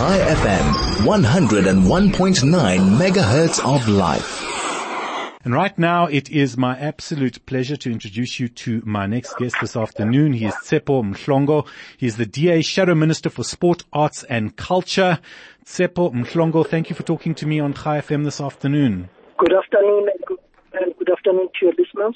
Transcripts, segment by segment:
Chai FM, 101.9 megahertz of life. And right now, it is my absolute pleasure to introduce you to my next guest this afternoon. He is Tsepo Mhlongo. He is the DA Shadow Minister for Sport, Arts and Culture. Tsepo Mhlongo, thank you for talking to me on Chai FM this afternoon. Good afternoon, and good afternoon to your listeners.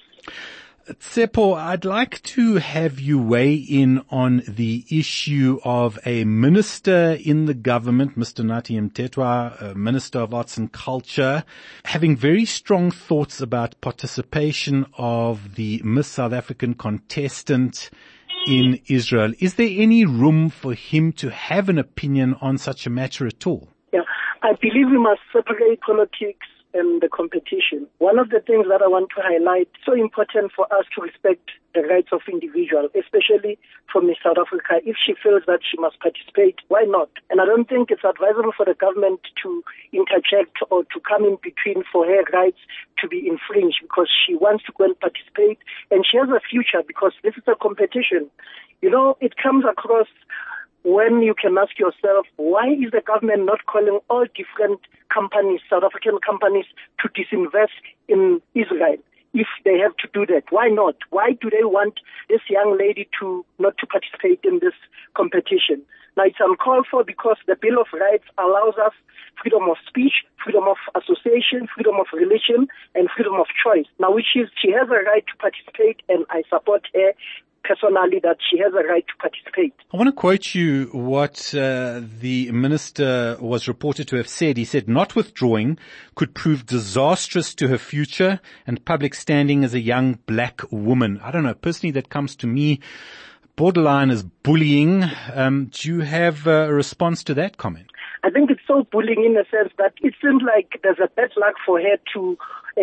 Tsepo, I'd like to have you weigh in on the issue of a minister in the government, Mr. Nathi Mthethwa, Minister of Arts and Culture, having very strong thoughts about participation of the Miss South African contestant in Israel. Is there any room for him to have an opinion on such a matter at all? Yeah, I believe we must separate politics and the competition. One of the things that I want to highlight, so important for us to respect the rights of individuals, especially from South Africa. If she feels that she must participate, why not? And I don't think it's advisable for the government to interject or to come in between for her rights to be infringed, because she wants to go and participate and she has a future, because this is a competition. You know, it comes across when you can ask yourself, why is the government not calling all different companies, South African companies, to disinvest in Israel? If they have to do that, why not? Why do they want this young lady not to participate in this competition? Now, it's uncalled for, because the Bill of Rights allows us freedom of speech, freedom of association, freedom of religion, and freedom of choice. Now, she has a right to participate, and I support her personally that she has a right to participate. I want to quote you what the minister was reported to have said. He said, not withdrawing could prove disastrous to her future and public standing as a young black woman. I don't know, personally that comes to me borderline as bullying. Do you have a response to that comment? I think it's so bullying in the sense that it seems like there's a bad luck for her to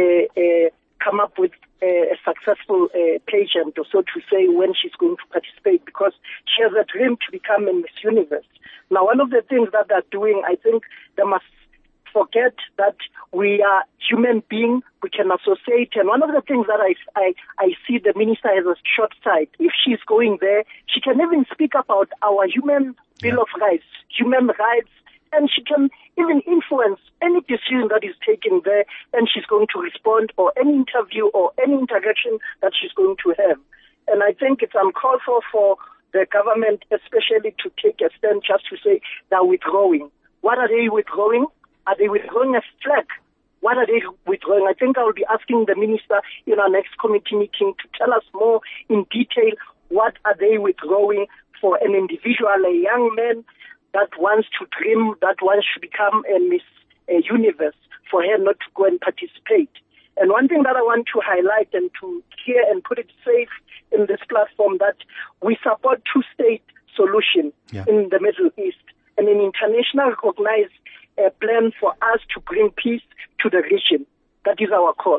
come up with a successful pageant, or so to say, when she's going to participate, because she has a dream to become a Miss Universe. Now, one of the things that they're doing, I think they must forget that we are human beings, we can associate, and one of the things that I see the minister has a short sight. If she's going there, she can even speak about our human Bill of Rights, human rights, and she can even influence any decision that is taken there, and she's going to respond, or any interview or any interaction that she's going to have. And I think it's uncalled for the government, especially, to take a stand just to say they're withdrawing. What are they withdrawing? Are they withdrawing a flag? What are they withdrawing? I think I will be asking the minister in our next committee meeting to tell us more in detail what are they withdrawing for an individual, a young man that wants to dream, that wants to become a Miss Universe, for her not to go and participate. And one thing that I want to highlight and to hear and put it safe in this platform, that we support two-state solution in the Middle East, and an international recognized plan for us to bring peace to the region. That is our call.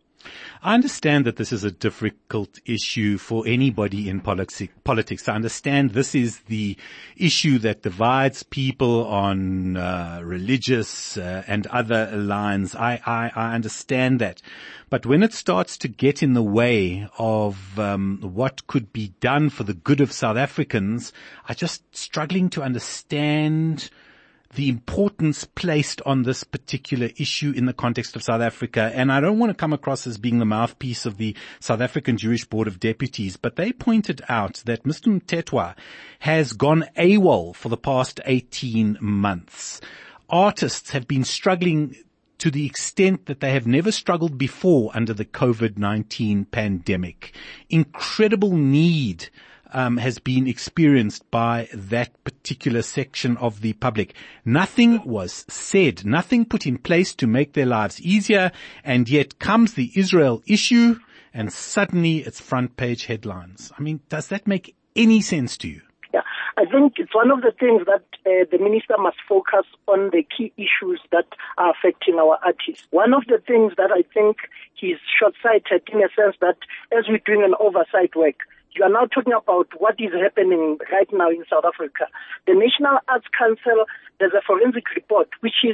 I understand that this is a difficult issue for anybody in politics. I understand this is the issue that divides people on religious and other lines. I understand that. But when it starts to get in the way of what could be done for the good of South Africans, I'm just struggling to understand the importance placed on this particular issue in the context of South Africa. And I don't want to come across as being the mouthpiece of the South African Jewish Board of Deputies, but they pointed out that Mr. Mthethwa has gone AWOL for the past 18 months. Artists have been struggling to the extent that they have never struggled before under the COVID-19 pandemic. Incredible need has been experienced by that particular section of the public. Nothing was said, nothing put in place to make their lives easier, and yet comes the Israel issue and suddenly it's front page headlines. I mean, does that make any sense to you? Yeah, I think it's one of the things that the minister must focus on, the key issues that are affecting our artists. One of the things that I think he's short-sighted in a sense that as we're doing an oversight work, you are now talking about what is happening right now in South Africa. The National Arts Council, there's a forensic report which is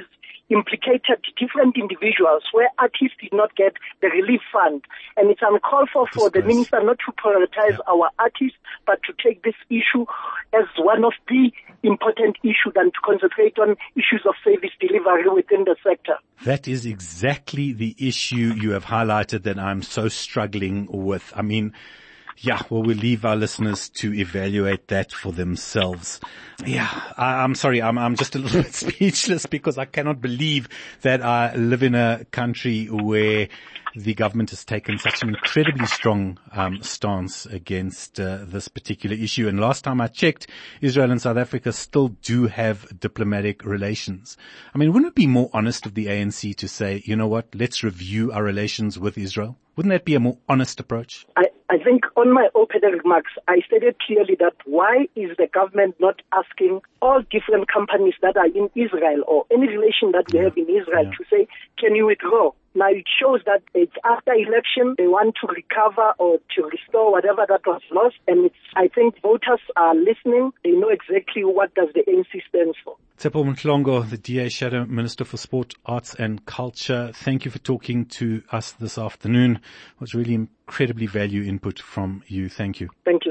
implicated different individuals where artists did not get the relief fund. And it's uncalled for the minister not to prioritize our artists, but to take this issue as one of the important issues and to concentrate on issues of service delivery within the sector. That is exactly the issue you have highlighted that I'm so struggling with. I mean, yeah, well, we'll leave our listeners to evaluate that for themselves. Yeah, I'm sorry, I'm just a little bit speechless because I cannot believe that I live in a country where the government has taken such an incredibly strong stance against this particular issue. And last time I checked, Israel and South Africa still do have diplomatic relations. I mean, wouldn't it be more honest of the ANC to say, you know what, let's review our relations with Israel? Wouldn't that be a more honest approach? I think on my opening remarks, I stated clearly that why is the government not asking all different companies that are in Israel or any relation that we have in Israel to say, can you withdraw? Now it shows that it's after election, they want to recover or to restore whatever that was lost. And I think voters are listening. They know exactly what does the ANC stand for. Tsepo Mhlongo, the DA Shadow Minister for Sport, Arts and Culture. Thank you for talking to us this afternoon. It was really incredibly value input from you. Thank you. Thank you.